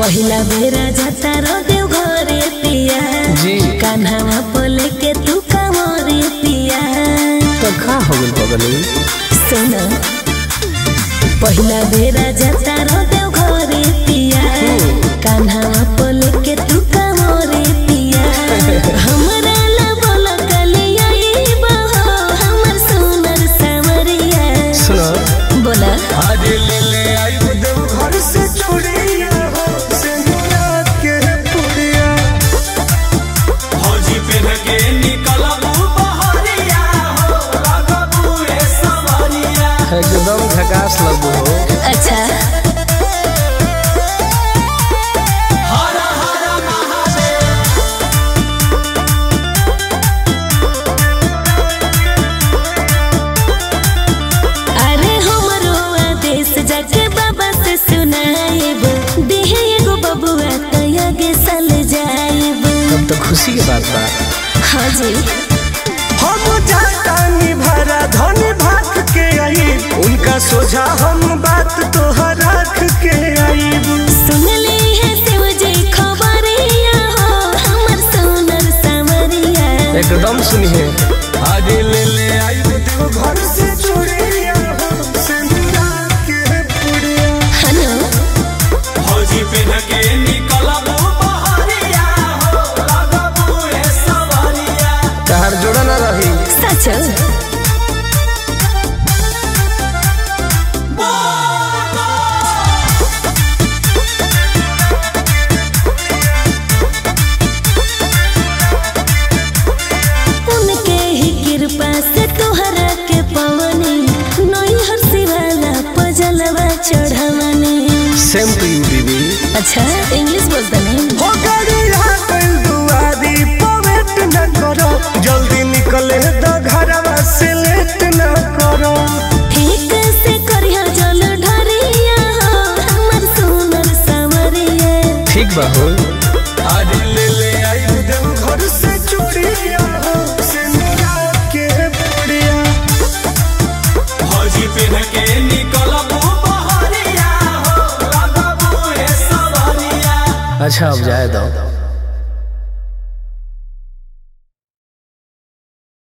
पहिला बेरा जाता रो देव घरे पिया जी कान्हावा पोले के तू कामरे पिया तो का हो गइल बगली सुन पहिला बेरा जाता रो देव घरे पिया कान्हावा पोले के तू कामरे पिया हमरा ला बोल कलिया ई बहो हमर सुनर सावरिया सुनो बोला आज ले ले आई देव घर से चूड़िया हो सिंदूरा के पुड़िया फौजी पहन के निकलबू बहरिया हो लगबू ए सवरिया एकदम झकास लगो हो अच्छा हर हर महादेव अरे हमरो आदेश जाके बाबा से सुनाइब देहे एगो बबुआ तया के सल जाइब तब तो खुशी की बात बा हाँ जी हम जातानी भरा धनी भाग के आई उनका सोझा हम बात तोहर रख के आई सुन ली है शिव जी खबरिया हो हमर सुनर सावरिया एकदम सुनिए आज ले ले आई देव घर से चूड़िया हो सिंदूरा के पुड़िया हनो फौजी पहन के निकलबू बहरिया हो लगबू ए सवरिया तहर जोड़ा ना रही सच उनके ही कृपा से तोहरा के पवनी नई हंसी वाला पजलवा चढ़ावनी सेम टू यू बेबी अच्छा इंग्लिश बोलता नहीं हो गड़ी हाथ दुआरी पवेट न करो जल्दी निकले तो घरवा से लेट न करो ठीक से करिया जल ढरिया हो हमर सुनर सावरिया ठीक बा हो आज ले ले आई देव घर से चूड़िया हो सिंदूरा के पुड़िया फौजी पहन के निकलबू बहरिया हो लगबू ए सवरिया अच्छा अब जाए दो